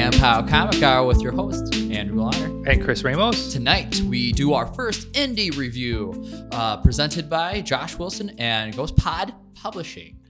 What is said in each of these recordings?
Bam Pow Comic Hour with your host, Andrew Lauder. And Chris Ramos. Tonight, we do our first indie review presented by Josh Wilson and Ghost Pod Publishing.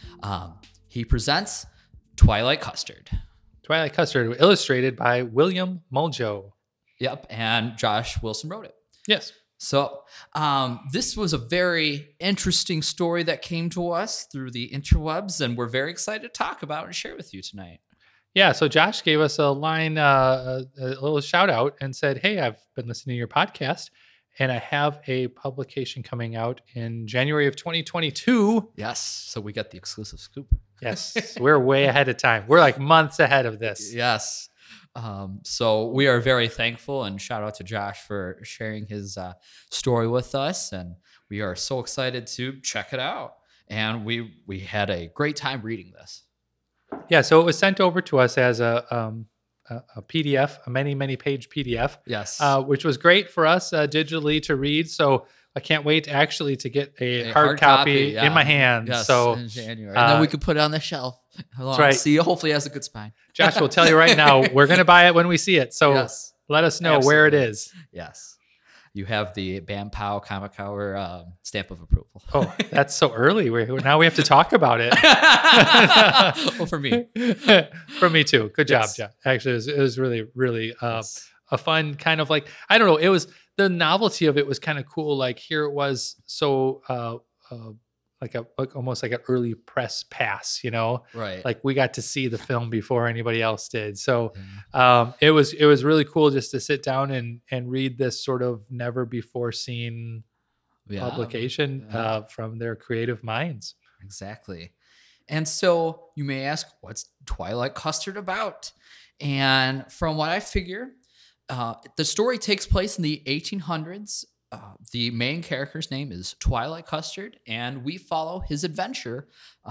He presents Twilight Custard. Twilight Custard, illustrated by William Muljo. Yep, and Josh Wilson wrote it. Yes. So this was a very interesting story that came to us through the interwebs, and we're very excited to talk about and share with you tonight. Yeah, so Josh gave us a line, a little shout out and said, hey, I've been listening to your podcast and I have a publication coming out in January of 2022. Yes, so we got the exclusive scoop. Yes, we're way ahead of time. We're like months ahead of this. Yes. So we are very thankful, and shout out to Josh for sharing his story with us. And we are so excited to check it out. And we had a great time reading this. Yeah, so it was sent over to us as a PDF, a many page PDF. Yes. Which was great for us digitally to read. So I can't wait actually to get a hard copy in my hands. Yes, so in January. And then we could put it on the shelf. That's right. See, hopefully it has a good spine. Josh will tell you right now, we're going to buy it when we see it. So yes, let us know where it is. Yes. You have the Bam Pow Comic Hour stamp of approval. Oh, that's so early. Now we have to talk about it. Well, for me. For me too. Good job, Yes. Jeff. Actually, it was really Yes. a fun kind of like, I don't know, it was, the novelty of it was kind of cool. Like here it was so like almost like an early press pass, you know? Right. Like we got to see the film before anybody else did. So it was really cool just to sit down and read this sort of never before seen publication from their creative minds. Exactly. And so you may ask, what's Twilight Custard about? And from what I figure, the story takes place in the 1800s. The main character's name is Twilight Custard, and we follow his adventure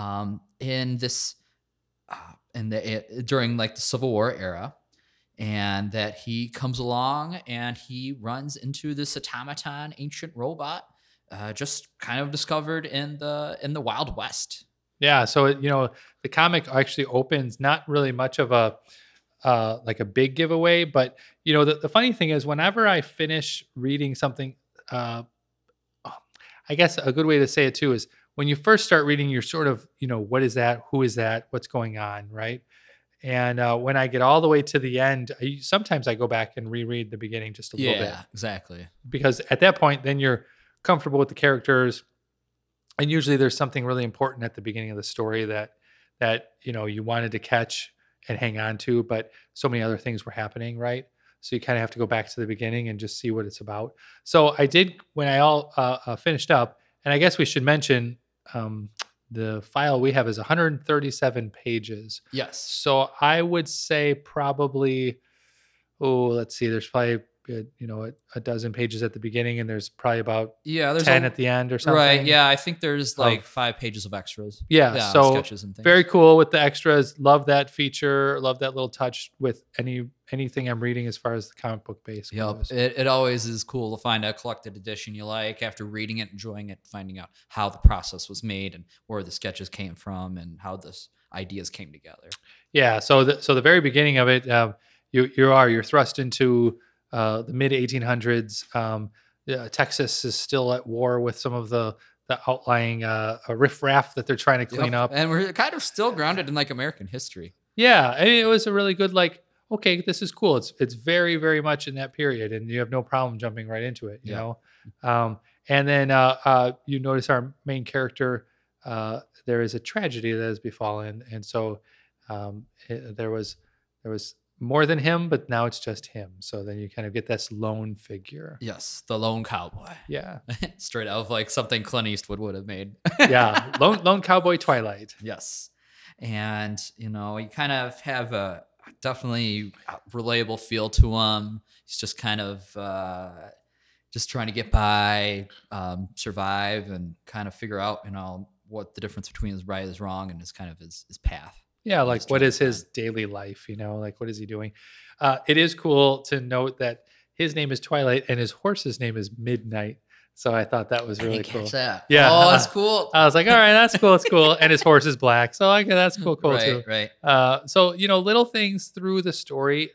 in this during like the Civil War era, and that he comes along and he runs into this automaton ancient robot, just kind of discovered in the Wild West. Yeah, so the comic actually opens not really much of a like a big giveaway, but the funny thing is whenever I finish reading something. I guess a good way to say it too is when you first start reading, you're sort of, what is that? Who is that? What's going on? Right. And when I get all the way to the end, sometimes I go back and reread the beginning just a little bit. Yeah, exactly. Because at that point, then you're comfortable with the characters. And usually there's something really important at the beginning of the story that you wanted to catch and hang on to, but so many other things were happening. Right. So you kind of have to go back to the beginning and just see what it's about. So I did when I all finished up, and I guess we should mention the file we have is 137 pages. Yes. So I would say probably, let's see, there's probably a dozen pages at the beginning, and there's probably about there's 10 at the end or something. Right. Yeah, I think there's like 5 pages of extras. Yeah. So sketches and things. Very cool with the extras. Love that feature. Love that little touch with anything I'm reading as far as the comic book base goes. It always is cool to find a collected edition you like after reading it, enjoying it, finding out how the process was made and where the sketches came from and how the ideas came together. Yeah. So the very beginning of it, you're thrust into the mid 1800s. Texas is still at war with some of the outlying riffraff that they're trying to clean up. And we're kind of still grounded in like American history. Yeah. And it was a really good, like, okay, this is cool. It's very, very much in that period, and you have no problem jumping right into it, you know? And then you notice our main character, there is a tragedy that has befallen. And so there was more than him, but now it's just him. So then you kind of get this lone figure. Yes, the lone cowboy. Yeah. Straight out of like something Clint Eastwood would have made. Yeah, lone cowboy Twilight. Yes. And, you kind of have a definitely relatable feel to him. He's just kind of just trying to get by, survive, and kind of figure out, what the difference between his right and his wrong and his kind of his path. Yeah, like what is his daily life, like what is he doing? It is cool to note that his name is Twilight and his horse's name is Midnight. So I thought that was I really didn't cool. catch that. Yeah. Oh, that's cool. I was like, all right, that's cool. It's cool. And his horse is black. So okay, that's cool too. Right. So, little things through the story.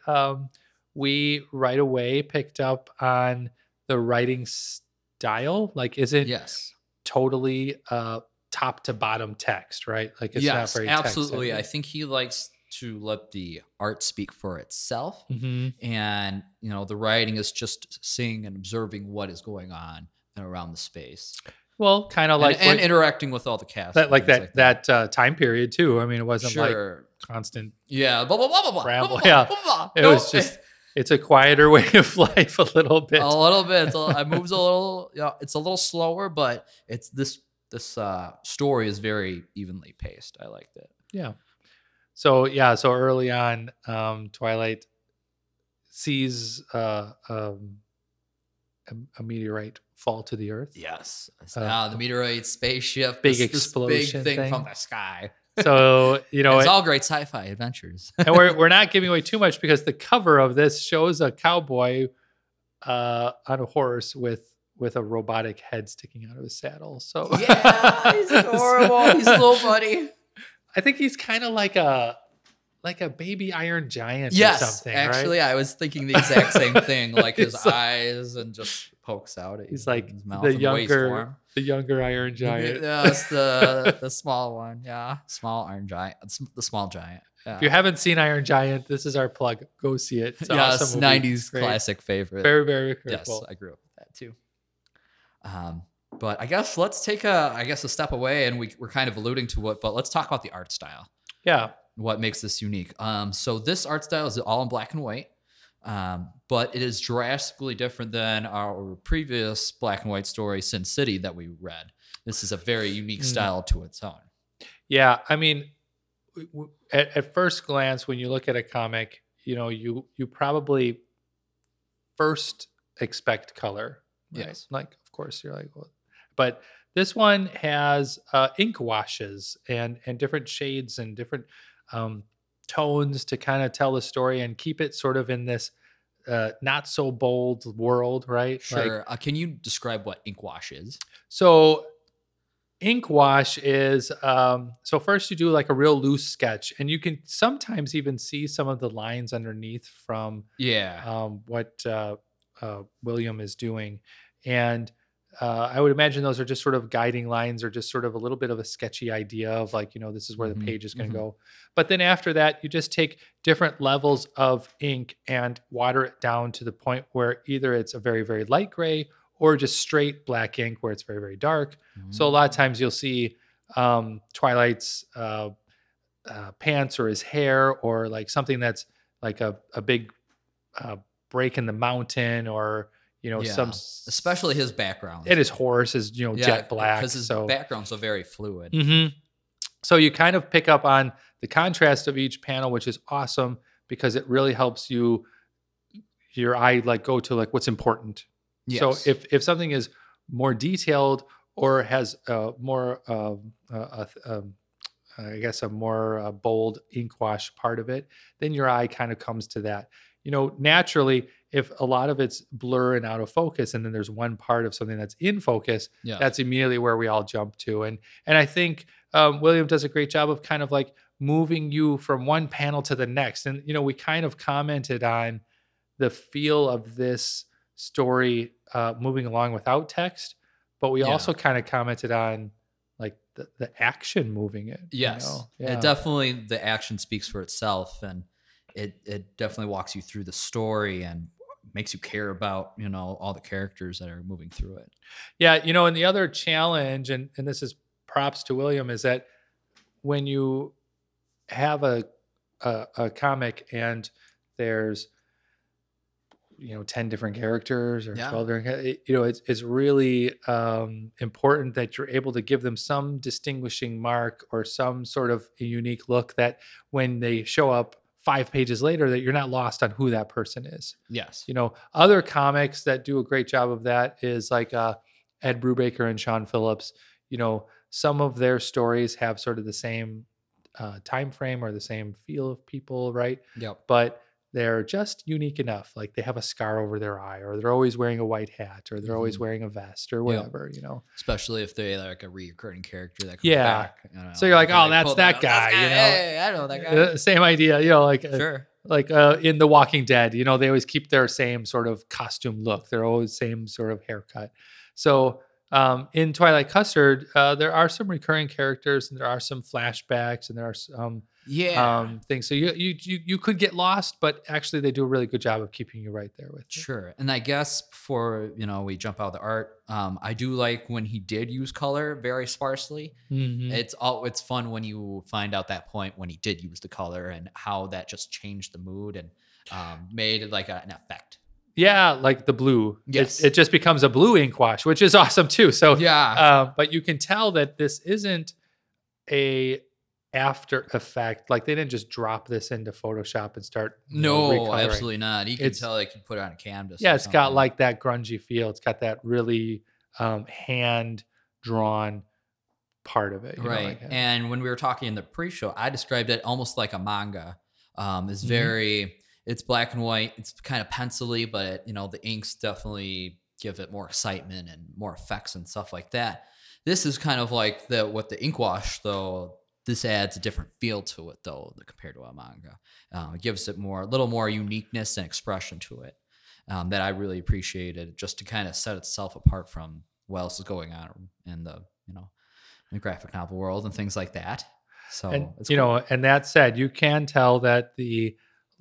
We right away picked up on the writing style. Like, isn't Yes. totally top to bottom text, right? Like, it's not Yes, very absolutely. text I think he likes to let the art speak for itself. heavy. And, the writing is just seeing and observing what is going on around the space. Well, kind of like And interacting with all the cast. that, and like things that time period too. I mean, it wasn't like Sure. constant. Yeah. Blah, blah, blah, blah, blah, Ramble, blah, blah, yeah. blah, blah. It Nope. was just, it's a quieter way of life a little bit. A little bit. It moves a little. It's a little slower, but it's this story is very evenly paced. I liked it. Yeah. So early on, Twilight sees a meteorite fall to the earth. Yes. The meteorite spaceship, big this explosion big thing thing. from the sky. So It's all great sci-fi adventures. and we're not giving away too much because the cover of this shows a cowboy on a horse with a robotic head sticking out of his saddle. So Yeah, he's adorable. He's a little buddy. I think he's kind of like a baby Iron Giant or Yes, something. actually, right? I was thinking the exact same thing. Like his He's like- eyes and just pokes out. At He's you, like his mouth the and waist form. younger Iron Giant. Yeah, it's the small one. Yeah, small Iron Giant. It's the small giant. Yeah. If you haven't seen Iron Giant, this is our plug. Go see it. It's an Yes, awesome movie. 90s It's great. classic favorite. Very, very, very Yes, cool. I grew up with that too. But I guess let's take a step away, and we're kind of alluding to it, but let's talk about the art style. Yeah. What makes this unique? So this art style is all in black and white, but it is drastically different than our previous black and white story, Sin City, that we read. This is a very unique style to its own. Yeah. I mean, at first glance, when you look at a comic, you probably first expect color. Right? Yes. Like, of course, you're like, well, but this one has ink washes and different shades and different tones to kind of tell the story and keep it sort of in this not so bold world, right? Sure. Can you describe what ink wash is? So ink wash is so first you do like a real loose sketch, and you can sometimes even see some of the lines underneath from what William is doing. And I would imagine those are just sort of guiding lines or just sort of a little bit of a sketchy idea of like, this is where the page is going to go. But then after that, you just take different levels of ink and water it down to the point where either it's a very, very light gray or just straight black ink where it's very, very dark. So a lot of times you'll see Twilight's pants or his hair or like something that's like a big break in the mountain or, especially his background. And his horse is, jet black. Because his background's so very fluid. Mm-hmm. So you kind of pick up on the contrast of each panel, which is awesome because it really helps your eye like go to like what's important. Yes. So if something is more detailed or has more, I guess, a more bold ink wash part of it, then your eye kind of comes to that. Naturally, if a lot of it's blur and out of focus, and then there's one part of something that's in focus, that's immediately where we all jump to. And I think William does a great job of kind of like moving you from one panel to the next. And, we kind of commented on the feel of this story moving along without text, but we also kind of commented on like the action moving it. Yes. It definitely, the action speaks for itself, and it definitely walks you through the story and makes you care about, all the characters that are moving through it. Yeah. And the other challenge, and this is props to William, is that when you have a comic and there's, 10 different characters or 12 different, it's really important that you're able to give them some distinguishing mark or some sort of a unique look that when they show up 5 pages later, that you're not lost on who that person is. Yes. Other comics that do a great job of that is like Ed Brubaker and Sean Phillips. Some of their stories have sort of the same time frame or the same feel of people, right? Yep. But they're just unique enough. Like they have a scar over their eye, or they're always wearing a white hat, or they're always Mhm. wearing a vest, or Yep. whatever, you know. Especially if they're like a recurring character that comes Yeah. back. You So know, you're like, because oh, they that's pulled that out, guy, you know. Hey, I know that guy. Same idea, you know, Sure. like in The Walking Dead, you know, they always keep their same sort of costume look. They're always same sort of haircut. So in Twilight Custard, there are some recurring characters, and there are some flashbacks, and there are some Yeah. things. So you could get lost, but actually they do a really good job of keeping you right there with it. Sure. And I guess before, we jump out of the art, I do like when he did use color very sparsely. Mhm. It's fun when you find out that point when he did use the color and how that just changed the mood and made it like an effect. Yeah, like the blue. Yes. It just becomes a blue ink wash, which is awesome too. So Yeah. but you can tell that this isn't a after effect. Like they didn't just drop this into Photoshop and start No, recoloring. absolutely not. You can It's- tell like you put it on a canvas. Yeah, or it's got something. like that grungy feel. It's got that really hand drawn part of it. You know, Right. like, And when we were talking in the pre-show, I described it almost like a manga. It's Mhm. very, it's black and white. It's kind of pencily, but the inks definitely give it more excitement and more effects and stuff like that. This is kind of like what the ink wash though. This adds a different feel to it though compared to a manga. It gives it a little more uniqueness and expression to it that I really appreciated, just to kind of set itself apart from what else is going on in the in the graphic novel world and things like that. So and it's you cool. know, and that said, you can tell that the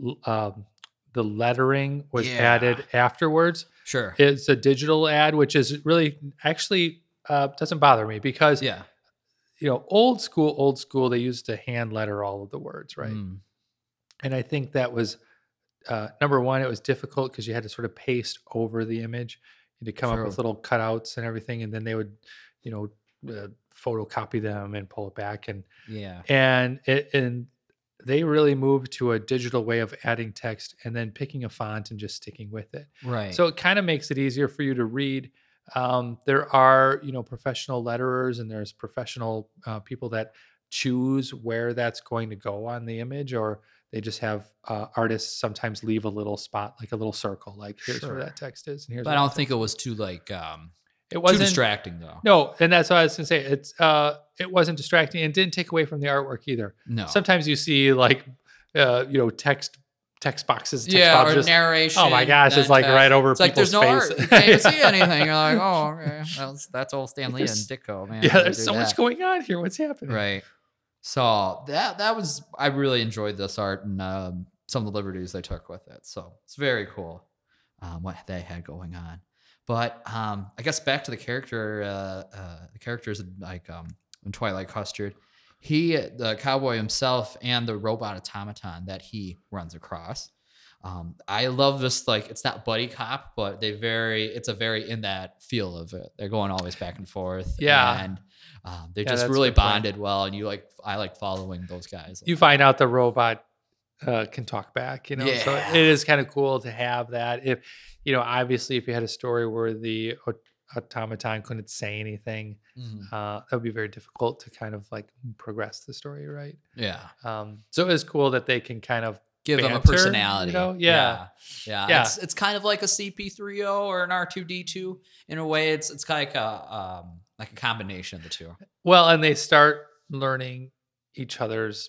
lettering was Yeah. added afterwards. Sure. It's a digital ad, which is really actually doesn't bother me because Yeah. old school, they used to hand letter all of the words, right? Mm. And I think that was number one, it was difficult because you had to sort of paste over the image and to come up with True. little cutouts and everything, and then they would, photocopy them and pull it back, and Yeah. and they really moved to a digital way of adding text and then picking a font and just sticking with it. Right. So it kind of makes it easier for you to read. There are, professional letterers, and there's professional people that choose where that's going to go on the image, or they just have artists sometimes leave a little spot, like a little circle, like here's Sure. where that text is, and here's. But where I that don't think text it was too it too wasn't distracting though. No, and that's what I was gonna say. It wasn't distracting and didn't take away from the artwork either. No. Sometimes you see like text boxes, Yeah, or just, narration. oh my gosh, it's then like text. right over It's like people's there's no face. art. You can't even see anything. You're like, oh, okay. That's all Stan Lee and There's- Ditko, man. Yeah, They there's do so much that. going on here. What's happening? Right. So that was, I really enjoyed this art and some of the liberties they took with it. So it's very cool what they had going on. But I guess back to the characters like in Twilight Custard, the cowboy himself and the robot automaton that he runs across. I love this, like, it's not buddy cop, but it's a very in that feel of it. They're going always back and forth. Yeah. And they Yeah, just that's a really good point. bonded well. And I like following those guys. You find out the robot can talk back, so Yeah. it is kind of cool to have that. If obviously, if you had a story where the automaton couldn't say anything, Mhm. that would be very difficult to kind of like progress the story, right? Yeah. So it is cool that they can kind of Give them a banter, personality. Yeah. Yeah. It's kind of like a CP3O or an R2D2 in a way. It's kind of like a combination of the two. Well, and they start learning each other's,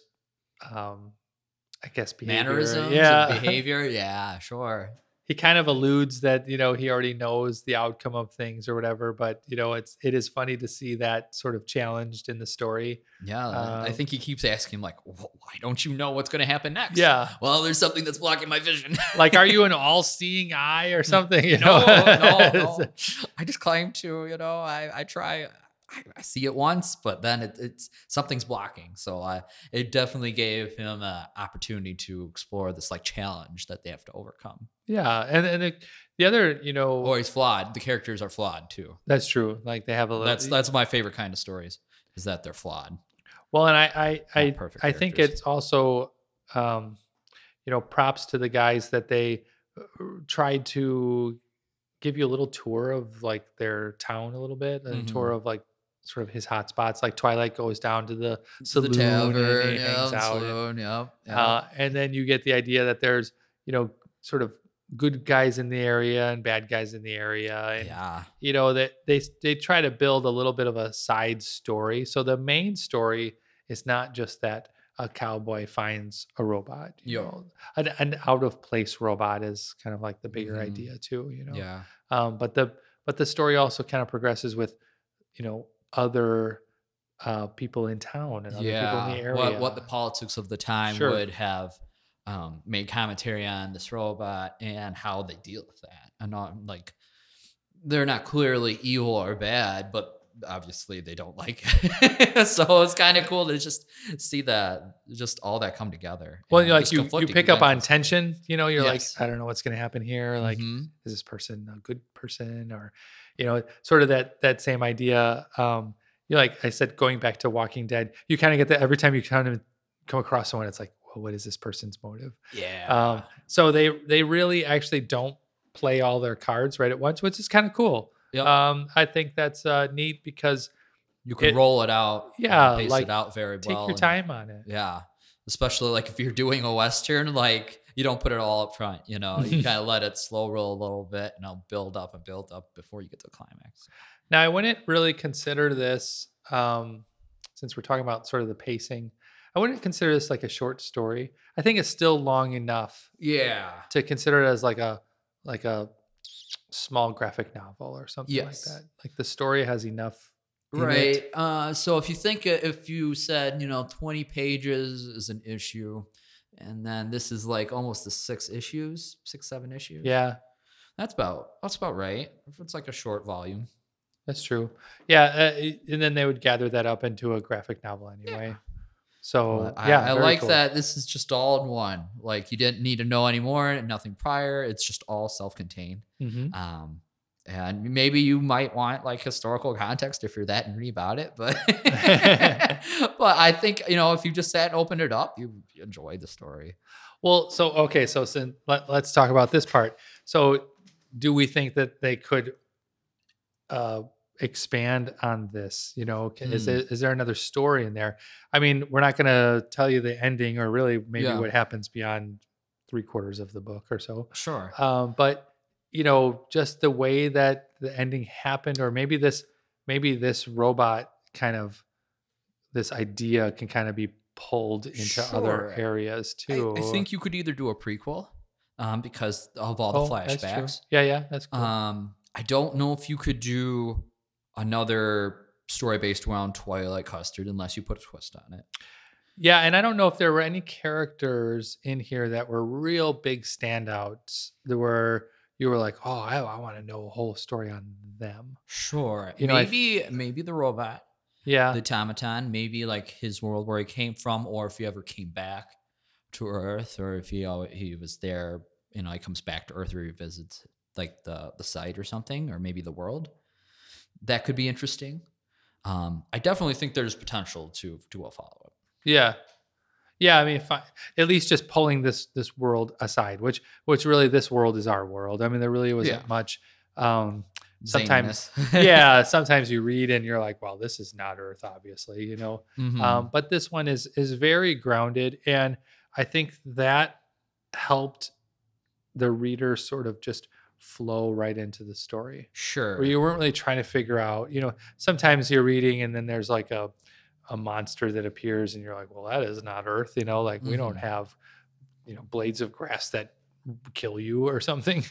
I guess, behavior. Mannerisms Yeah. and behavior. Yeah, sure. He kind of alludes that he already knows the outcome of things or whatever, but it is funny to see that sort of challenged in the story. Yeah. I think he keeps asking, like, why don't you know what's going to happen next? Yeah. Well, there's something that's blocking my vision. Like, are you an all-seeing eye or something? No. I just claim to, I try. I see it once, but then it's something's blocking. So it definitely gave him an opportunity to explore this like challenge that they have to overcome. Yeah, and the other, Or he's flawed. The characters are flawed too. that's true. Like they have a little. That's my favorite kind of stories, is that they're flawed. Well, and Not perfect I think characters. it's also, props to the guys that they tried to give you a little tour of like their town a little bit, a Mhm. tour of like sort of his hot spots. Like Twilight goes down to the To saloon the tavern, and he hangs out. saloon, yep. And then you get the idea that there's sort of good guys in the area and bad guys in the area, and Yeah. that they try to build a little bit of a side story. So the main story is not just that a cowboy finds a robot. Yep. An out of place robot is kind of like the bigger Mhm. idea too. Yeah. But the story also kind of progresses with other people in town and other people in the Yeah. area. What the politics of the time Sure. would have made commentary on this robot and how they deal with that. And not like they're not clearly evil or bad, but obviously they don't like it. So it's kind of cool to just see that, just all that come together. Well, and like just you conflicting pick up on events. tension. You're like, Yes. I don't know what's going to happen here. Like, Mhm. is this person a good person, or sort of that same idea. Like I said, going back to Walking Dead, you kind of get that every time you kind of come across someone. It's like, well, what is this person's motive? Yeah. So they really actually don't play all their cards right at once, which is kind of cool. Yep. I think that's neat because You can roll it out, yeah, pace like it out very take well. your time on it. Yeah. Especially like if you're doing a Western, like you don't put it all up front, you kind of let it slow roll a little bit and it'll build up and build up before you get to the climax. Now, I wouldn't really consider this, since we're talking about sort of the pacing, I wouldn't consider this like a short story. I think it's still long enough Yeah. to consider it as like a small graphic novel or something Yes. like that. Like the story has enough in Right. it. So if you said, 20 pages is an issue, and then this is like almost the 7 issues. Yeah, That's about right. If it's like a short volume. that's true. Yeah, and then they would gather that up into a graphic novel anyway. So But yeah, I very like cool. that this is just all in one. Like you didn't need to know anymore, nothing prior. It's just all self-contained. Mhm. And maybe you might want like historical context if you're that nerdy about it, but but I think if you just sat and opened it up, you enjoyed the story. Well, so since let's talk about this part. So, do we think that they could expand on this? Is there another story in there? I mean, we're not going to tell you the ending or really maybe Yeah. what happens beyond 3/4 of the book or so. Sure. But just the way that the ending happened, or maybe this robot kind of this idea can kind of be pulled into other Sure. areas too. I think you could either do a prequel, because of all the That's true. flashbacks. Yeah, that's cool. I don't know if you could do another story based around Twilight Custard unless you put a twist on it. Yeah, and I don't know if there were any characters in here that were real big standouts. You were like, oh, I want to know a whole story on them. Sure. You know, I- maybe the robot, Yeah, the automaton, maybe like his world where he came from, or if he ever came back to Earth, or if he was there, he comes back to Earth, revisits like the site or something, or maybe the world. That could be interesting. I definitely think there's potential to do a follow up. yeah. I mean, fine. At least just pulling this world aside, which really this world is our world. I mean, there really wasn't Yeah. much. Sometimes, Zaniness. sometimes you read and you're like, well, this is not Earth, obviously, Mhm. But this one is very grounded, and I think that helped the reader sort of just flow right into the story, Sure. where you weren't really trying to figure out. Sometimes you're reading and then there's like a monster that appears, and you're like, well, that is not Earth. Like we don't Mhm. have blades of grass that kill you or something.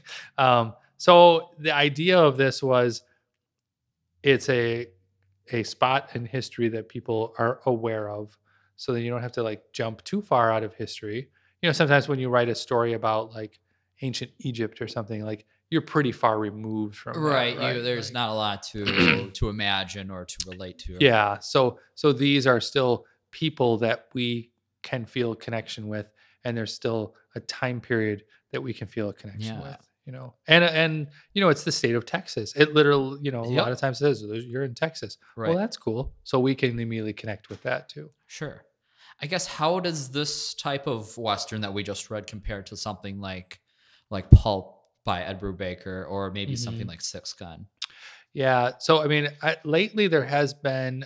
So the idea of this was it's a spot in history that people are aware of, so that you don't have to like jump too far out of history. Sometimes when you write a story about like ancient Egypt or something, like you're pretty far removed from that, Right. right? There's Like- not a lot to imagine or to relate to. Yeah. So these are still people that we can feel a connection with, and there's still a time period that we can feel a connection Yeah. with. And it's the state of Texas. It literally, a lot Yep. of times says you're in Texas. Right. Well, that's cool. So we can immediately connect with that too. Sure. I guess how does this type of Western that we just read compare to something like Pulp by Ed Brubaker, or maybe something Mhm. like Six Gun? Yeah. So I mean, lately there has been.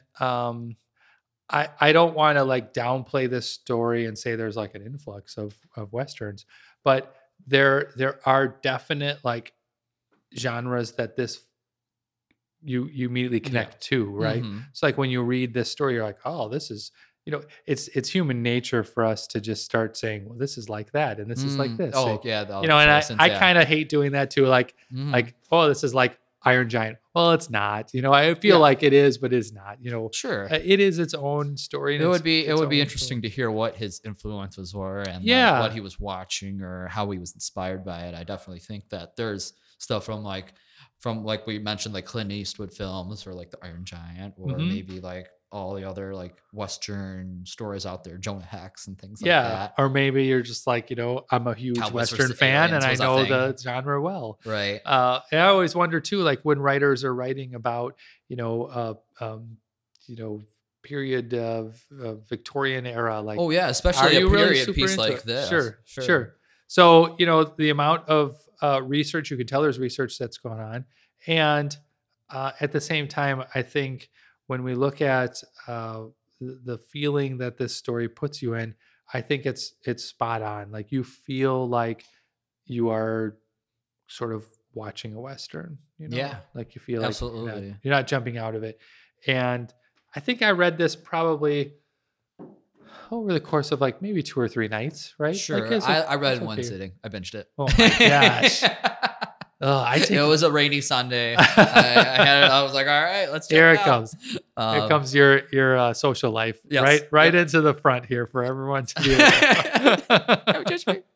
I don't want to like downplay this story and say there's like an influx of westerns, but there are definite like genres that you immediately connect to, right? Mhm. It's like when you read this story, you're like, oh, this is, it's human nature for us to just start saying, well, this is like that, and this is like this. Oh, yeah, the And comparisons, I yeah. kind of hate doing that too. Like, Mhm. oh, this is like Iron Giant. Well, it's not. I feel Yeah. like it is, but it's not. Sure. It is its own story. And It would be its own interesting story. to hear what his influences were and Yeah. like what he was watching or how he was inspired by it. I definitely think that there's stuff from like we mentioned, like Clint Eastwood films or like the Iron Giant or Mhm. maybe like all the other like Western stories out there, Jonah Hex and things like Yeah, that. or maybe you're just like, I'm a huge Cowboys Western versus fan and Aliens I was a know thing. the genre well. Right. And I always wonder too, like when writers are writing about, period of Victorian era, like, Oh yeah, are especially a you really period super piece into like it? this. Sure. So, the amount of research, you can tell there's research that's going on. And at the same time, I think when we look at the feeling that this story puts you in, I think it's spot on. Like you feel like you are sort of watching a Western, Yeah, like you feel like absolutely. you're not jumping out of it. And I think I read this probably over the course of like maybe 2 or 3 nights, right? Sure. Like, I read it's in one okay. sitting. I binged it. Oh my gosh. It was a rainy Sunday. I had it. I was like, all right, let's check Here it it out. comes. Here comes your social life, Yes. right Yep. into the front here for everyone to be Don't judge me.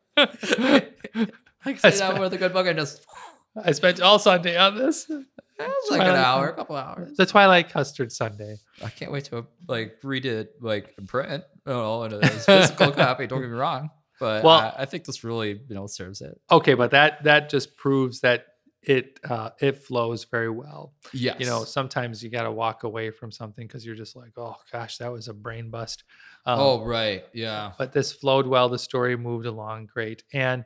Like I sit down with a good book and just I spent all Sunday on this. it was like an hour, a couple hours. The Twilight Custard Sunday. I can't wait to like read it like in print. In a physical copy. Don't get me wrong, but Well- I think this really serves it. Okay, but that just proves that it flows very well. Yes. Sometimes you got to walk away from something because you're just like, oh gosh, that was a brain bust. Oh right, yeah. But this flowed well. The story moved along great, and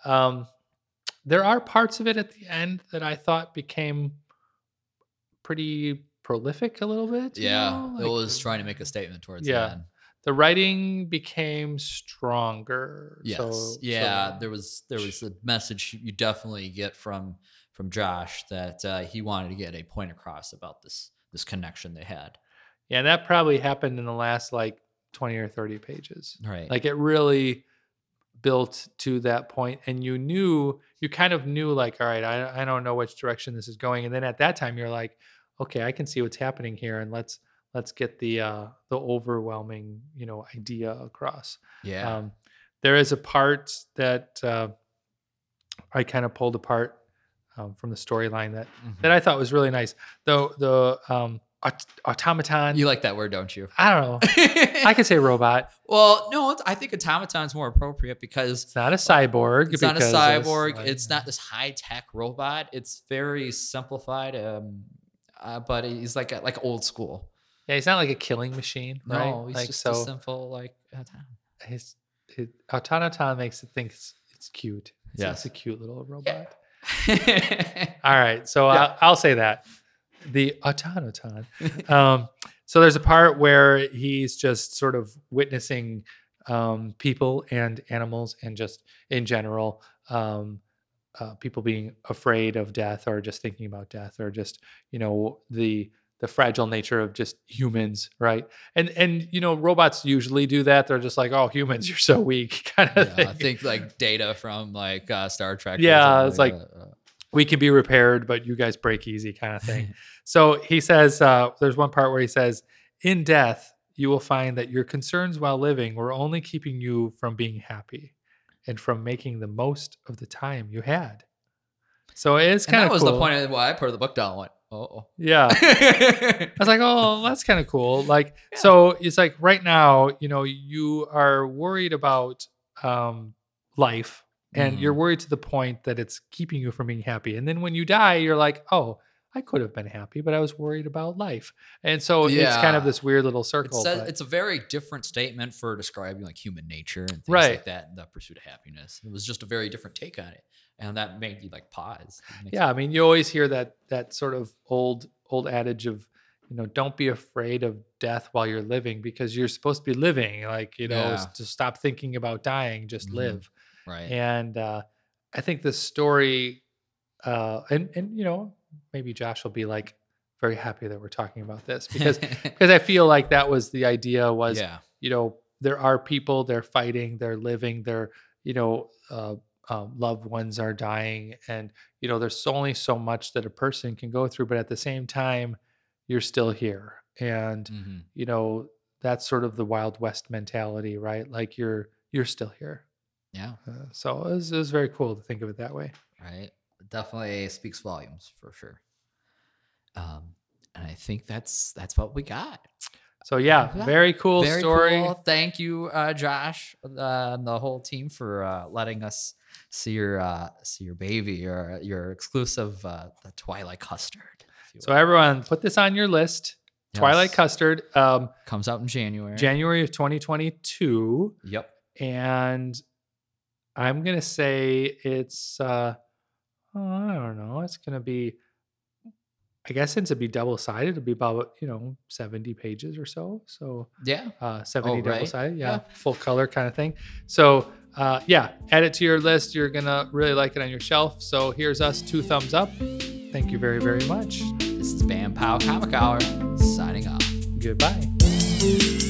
there are parts of it at the end that I thought became pretty prolific a little bit. Yeah, it like, was trying to make a statement towards Yeah. the end. the writing became stronger. Yes. So, Yeah. There was a message you definitely get from Josh that he wanted to get a point across about this connection they had. yeah, and that probably happened in the last like 20 or 30 pages. Right. Like it really built to that point, and you kind of knew like, all right, I don't know which direction this is going. And then at that time you're like, okay, I can see what's happening here, and let's get the overwhelming, idea across. Yeah. There is a part that I kind of pulled apart from the storyline that I thought was really nice. The automaton. You like that word, don't you? I don't know. I could say robot. Well, no, I think automaton's more appropriate because It's not a cyborg. it's not a because cyborg. like- It's not this high tech robot. It's very simplified. But he's like old school. Yeah, he's not like a killing machine, right? No, he's like, just so a simple like. automaton makes it think it's cute. Yes. It's a cute little robot. All right, so Yeah. I'll say that the automaton. So there's a part where he's just sort of witnessing people and animals, and just in general, people being afraid of death, or just thinking about death, or just the fragile nature of just humans, right? And robots usually do that. They're just like, oh, humans, you're so weak, kind of thing. I think like Data from like Star Trek. or Yeah, something it's like, that. we can be repaired, but you guys break easy, kind of thing. So he says, there's one part where he says, in death, you will find that your concerns while living were only keeping you from being happy and from making the most of the time you had. So it's And kind of that was cool. the point of why I put the book down. Went, oh. Yeah. I was like, oh, that's kind of cool. Like, so it's like right now, you are worried about life, and you're worried to the point that it's keeping you from being happy. And then when you die, you're like, oh, I could have been happy, but I was worried about life. And so it's kind of Yeah. this weird little circle. but- It's a very different statement for describing like human nature and things Right. like that, and the pursuit of happiness. It was just a very different take on it, and that made you like pause. It makes Yeah, I mean, you always hear that sort of old adage of, don't be afraid of death while you're living, because you're supposed to be living. Like, Yeah. to stop thinking about dying, just Mhm. live. right. And I think the story, and maybe Josh will be like very happy that we're talking about this because I feel like that was the idea was, Yeah. there are people, they're fighting, they're living, loved ones are dying, and there's only so much that a person can go through, but at the same time, you're still here, and Mhm. that's sort of the Wild West mentality, right? Like you're still here. Yeah. So it was very cool to think of it that way. Right. Definitely speaks volumes for sure. And I think that's what we got. So yeah, Yeah. very cool Very story. cool. Thank you, Josh, and the whole team for letting us see your baby, your exclusive the Twilight Custard. If you So will. everyone, put this on your list. Twilight Yes. Custard, Comes out in January. January of 2022, Yep. and I'm gonna say it's I don't know. It's gonna be, I guess, since it'd be double sided, it'd be about 70 pages or so. So Yeah. 70 Oh, double right. sided, yeah, Yeah. full color kind of thing. So yeah, add it to your list. You're gonna really like it on your shelf. So here's us, 2 thumbs up. Thank you very, very much. This is Bam Pow Comic Hour signing off. Goodbye.